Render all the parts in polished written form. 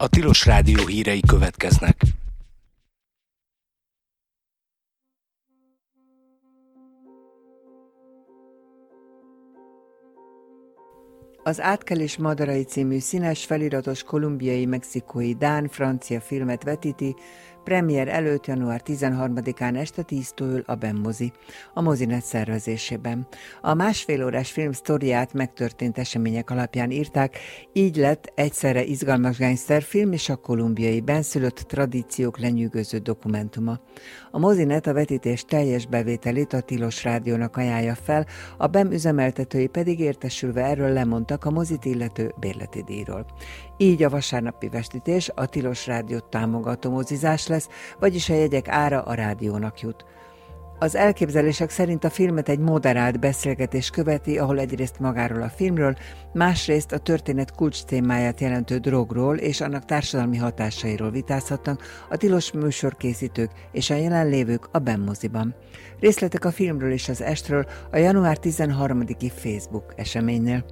A Tilos Rádió hírei következnek. Az Átkelés madarai című színes feliratos kolumbiai-mexikói dán-francia filmet vetíti, premier előtt január 13-án este 10-től a BEM mozi, a Mozinet szervezésében. A másfél órás film sztoriát megtörtént események alapján írták, így lett egyszerre izgalmas gangsterfilm és a kolumbiai benszülött tradíciók lenyűgöző dokumentuma. A Mozinet a vetítés teljes bevételét a Tilos Rádiónak ajánlja fel, a BEM üzemeltetői pedig értesülve erről lemondtak a mozit illető bérleti díjról. Így a vasárnapi vetítés a Tilos Rádiót támogató mozizás lesz, vagyis a jegyek ára a rádiónak jut. Az elképzelések szerint a filmet egy moderált beszélgetés követi, ahol egyrészt magáról a filmről, másrészt a történet kulcs témáját jelentő drogról és annak társadalmi hatásairól vitázhatnak a tilos műsorkészítők és a jelenlévők a BEM moziban. Részletek a filmről és az estről a január 13-i Facebook eseménynél.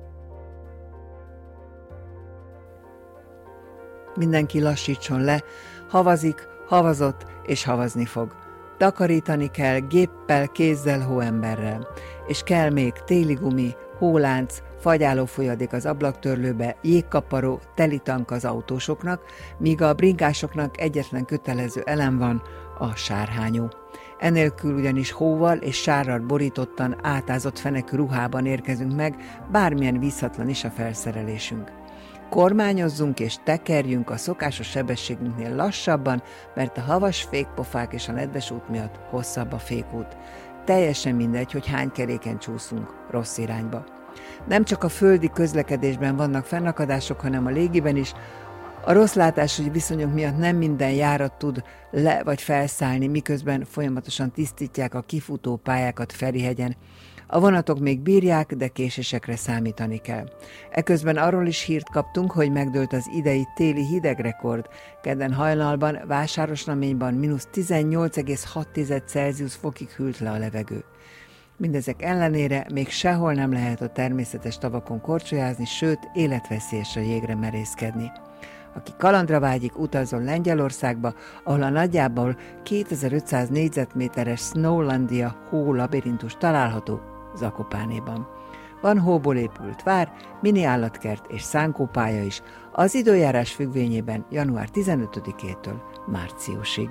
Mindenki lassítson le, havazik, havazott és havazni fog. Takarítani kell géppel, kézzel, hóemberrel. És kell még téli gumi, hólánc, fagyáló folyadék az ablaktörlőbe, jégkaparó, teli tank az autósoknak, míg a bringásoknak egyetlen kötelező elem van, a sárhányó. Enélkül ugyanis hóval és sárral borítottan, átázott fenekű ruhában érkezünk meg, bármilyen vízhatlan is a felszerelésünk. Kormányozzunk és tekerjünk a szokásos sebességünknél lassabban, mert a havas fékpofák és a nedves út miatt hosszabb a fékút. Teljesen mindegy, hogy hány keréken csúszunk rossz irányba. Nem csak a földi közlekedésben vannak fennakadások, hanem a légiben is. A rossz látású viszonyok miatt nem minden járat tud le vagy felszállni, miközben folyamatosan tisztítják a kifutó pályákat Ferihegyen. A vonatok még bírják, de késésekre számítani kell. Eközben arról is hírt kaptunk, hogy megdőlt az idei téli hidegrekord. Kedden hajnalban Vásárosnaményban -18,6 Celsius fokig hűlt le a levegő. Mindezek ellenére még sehol nem lehet a természetes tavakon korcsolyázni, sőt életveszélyes a jégre merészkedni. Aki kalandra vágyik, utazzon Lengyelországba, ahol a nagyjából 2500 négyzetméteres Snowlandia hó labirintus található Zakopánéban. Van hóból épült vár, mini állatkert és szánkópálya is, az időjárás függvényében január 15-től márciusig.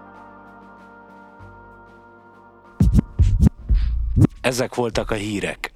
Ezek voltak a hírek.